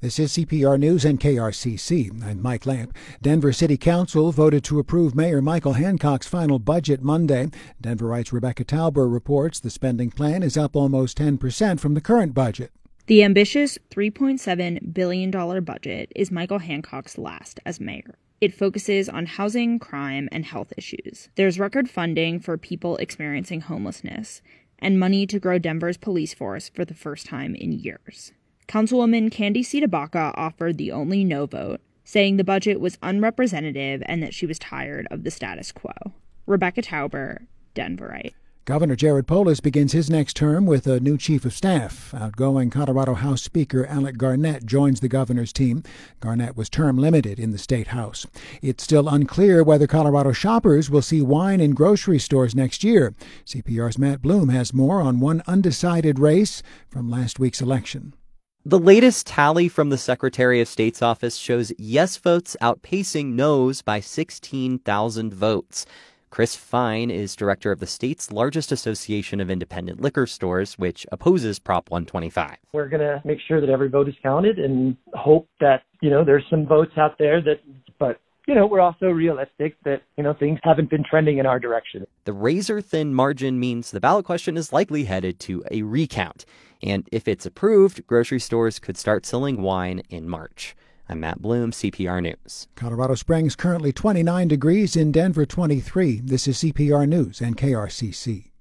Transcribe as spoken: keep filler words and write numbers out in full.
This is C P R News and K R C C. I'm Mike Lamp. Denver City Council voted to approve Mayor Michael Hancock's final budget Monday. Denverites Rebecca Tauber reports the spending plan is up almost ten percent from the current budget. The ambitious three point seven billion dollars budget is Michael Hancock's last as mayor. It focuses on housing, crime, and health issues. There's record funding for people experiencing homelessness and money to grow Denver's police force for the first time in years. Councilwoman Candy Citabacca offered the only no vote, saying the budget was unrepresentative and that she was tired of the status quo. Rebecca Tauber, Denverite. Governor Jared Polis begins his next term with a new chief of staff. Outgoing Colorado House Speaker Alec Garnett joins the governor's team. Garnett was term limited in the state house. It's still unclear whether Colorado shoppers will see wine in grocery stores next year. C P R's Matt Bloom has more on one undecided race from last week's election. The latest tally from the Secretary of State's office shows yes votes outpacing no's by sixteen thousand votes. Chris Fine is director of the state's largest association of independent liquor stores, which opposes Prop one twenty-five. We're going to make sure that every vote is counted and hope that, you know, there's some votes out there that, but, you know, we're also realistic that, you know, things haven't been trending in our direction. The razor-thin margin means the ballot question is likely headed to a recount. And if it's approved, grocery stores could start selling wine in March. I'm Matt Bloom, C P R News. Colorado Springs currently twenty-nine degrees, in Denver twenty-three. This is C P R News and K R C C.